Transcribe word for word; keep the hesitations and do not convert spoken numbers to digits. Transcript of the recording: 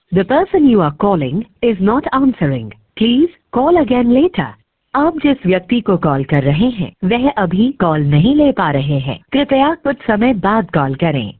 The person you are calling is not answering. Please call again later. आप जिस व्यक्ति को कॉल कर रहे हैं वह अभी कॉल नहीं ले पा रहे हैं। कृपया कुछ समय बाद कॉल करें।